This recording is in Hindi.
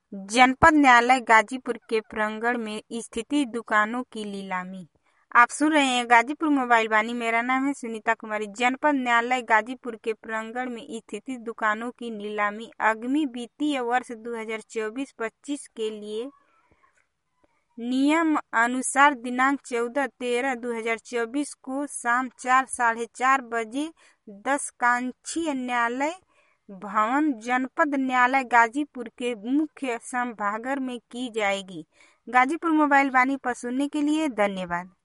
जनपद न्यायालय गाजीपुर के प्रांगण में स्थित दुकानों की नीलामी। आप सुन रहे हैं गाजीपुर मोबाइल वाणी। मेरा नाम है सुनीता कुमारी। जनपद न्यायालय गाजीपुर के प्रांगण में स्थित दुकानों की नीलामी आगामी वित्तीय वर्ष 2024-25 के लिए नियम अनुसार दिनांक 14/13/2024 को शाम 4:30 बजे 10 कांक्षी न्यायालय भवन जनपद न्यायालय गाजीपुर के मुख्य सभागार में की जाएगी। गाजीपुर मोबाइल वाणी पर सुनने के लिए धन्यवाद।